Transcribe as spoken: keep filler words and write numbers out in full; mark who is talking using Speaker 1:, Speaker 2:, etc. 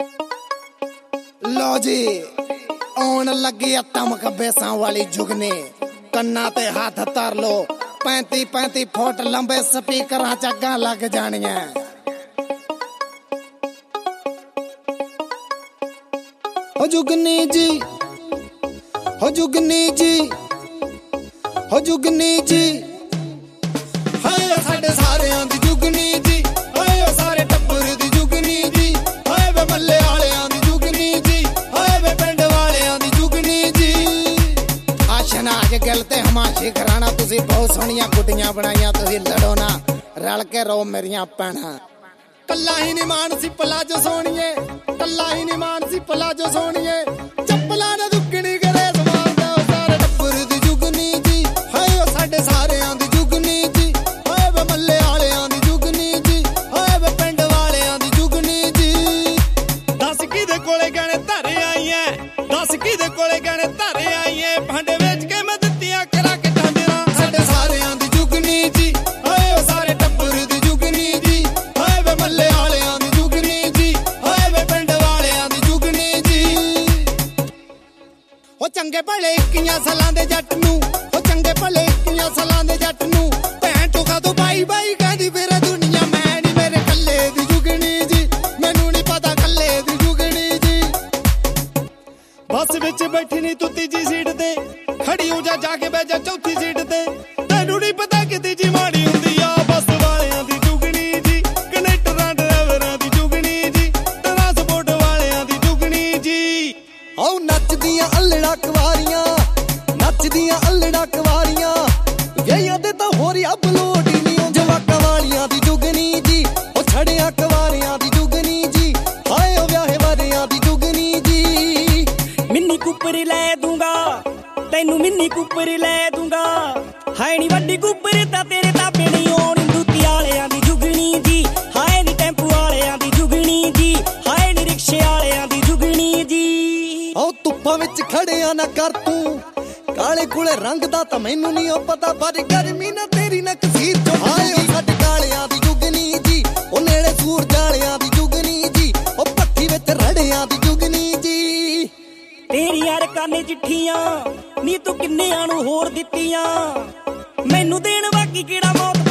Speaker 1: लो जी आउण लगी तमक बेसां वाली जुगनी कन्ना ते हाथ धर लो पैंती पैंती फुट लंबे स्पीकर चग्गा लग जानियां। हो जुगनी जी हो जुगनी जी हो जुगनी जी हाय साडे सारियां दी जुगनी जी हाय सारे टब्बर दी जुगनी जी हाय वे मल्ले वालेयां दी जुगनी जी हाय वे पिंड वालेयां दी जुगनी जी। आशनाज गिल ते हमाशी घराना तुसी बहुत सोहणियां गुड्डियां बनाइयां तुसी लड़ो ना रल के रहो मेरियां भैणां। कल्ला ही नी मान सी पलाजो सोहणिए कल्ला ही नी मान सी पलाजो सोहणिए चप्पलां ना दुगनी करे समान दा सारे टब्बर दी जुगनी जी हाय ओ साडे सारेयां दी जुगनी जी हाय वे मल्ले वालेयां दी जुगनी जी हाय वे पिंड वालेयां दी जुगनी जी। दस किदे कोले गहणे धरे आईए दस किदे कोले गहणे धरे आईए भांडे वेच के मैं दित्तियां करा के ढांडेरां साडे सारेयां दी जुगनी जी हाय ओ सारे टब्बर दी जुगनी जी हाय वे मल्ले वालेयां दी जुगनी जी हाय वे पिंड वालेयां दी जुगनी जी। हो चंगे भले इक्कियां सालां दे जट नूं हो चंगे भले इक्कियां सालां दे जट नूं भैण टोका तो बाई बाई कहदी फिरे दुनिया मैं नी मेरे कल्ले दी जुगनी जी मैनू नी पता कल्ले दी जुगनी जी। बस विच बैठी नी तू तीजी सीट ते खड़ी हो जा जाके बह जा चौथी सीट ते तैनू नी पता कि तीजी माड़ी हुंदी आ बस वालेयां दी जुगनी जी कनेक्टरां ड्राइवरां दी जुगनी जी ट्रांसपोर्ट वालेयां दी जुगनी जी। आओ नचदियां अल्लड़ा कवारियां नचदियां अल्लड़ा कवारियां विआहियां दे तां होर अब लोड़ ही नी जवाकां वालियां दी जुगनी जी ओ छड़ियां कवारियां दी जुगनी जी हाय ओ विआहे वारियां दी जुगनी जी।
Speaker 2: मिन्नी कूपर लै दूंगा तैनू मिन्नी कूपर लै दूंगा हाय नी वड्डी कूपर तां तेरे ताबे नहीं होनी दूती वालेयां दी जुगनी जी हाय नी टैंपू वालेयां दी जुगनी जी हाय नी रिक्शे वालेयां दी जुगनी जी।
Speaker 1: आओ धुप्पां विच खड़िया ना कर तू काले कुले रंग दा तां मैनू नी ओ पता पर गर्मी ना तेरी ना कसीर चो हाय ओ साडे कालियां दी जुगनी जी ओ नेड़े सूरज वालेयां दी जुगनी जी ओ पट्ठी विच रड़ियां दी जुगनी जी।
Speaker 2: तेरी यार काने चिट्ठियां नी तू किन्नियां नू होर दित्तियां मैनू देण बाकी किहड़ा मौत